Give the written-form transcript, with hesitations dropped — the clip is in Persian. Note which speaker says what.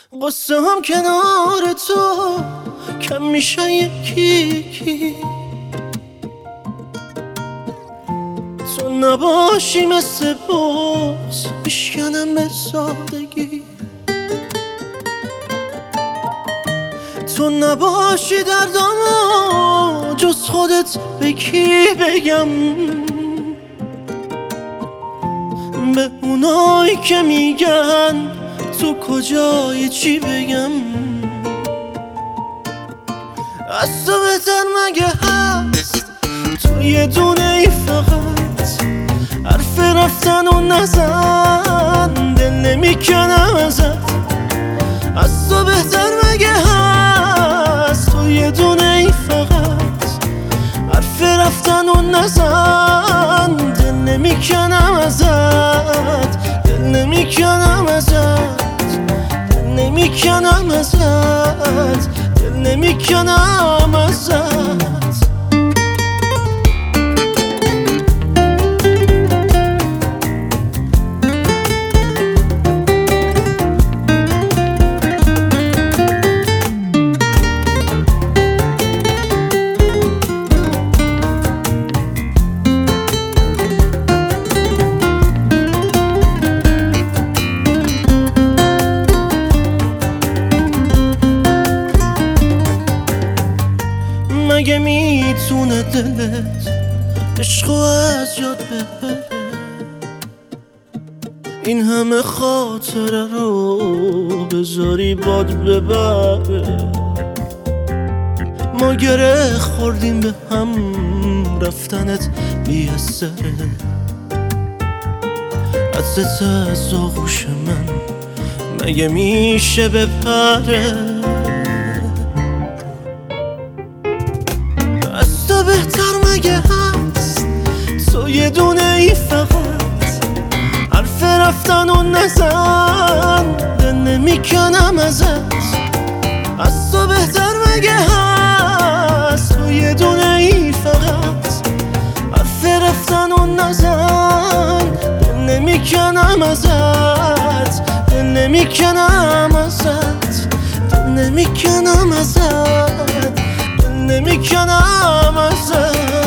Speaker 1: قصه هم کنار تو کم میشه یکی تو نباشی مثل باز میشکنم به سادگی تو نباشی دردامو جز خودت به کی بگم به اونایی که میگن تو کجایی چی بگم از تو بهتر مگه هست تو یه دونه ای فقط حرف رفتن و نزن دل نمیکنم ازت از تو بهتر مگه هست تو یه دونه ای فقط حرف رفتن و نزن دل نمیکنم ازت دل نمیکنم ازت دل نمیکنم ازت دل نمیکنم ازت مگه میتونه دلت عشقو از یاد ببره این همه خاطره رو بذاری باد ببره ما گره خوردیم به هم رفتنت بی‌اثره عزت از آغوش من مگه میشه بپره از تو بهتر مگه هست تو یه دونه ای فقط حرف رفتن و نزن دل نمیکنم ازت از تو بهتر مگه هست تو یه دونه ای فقط حرف رفتن و نزن دل نمیکنم ازت دل نمیکنم ازت دل نمیکنم ازت دل نمیکنم ازت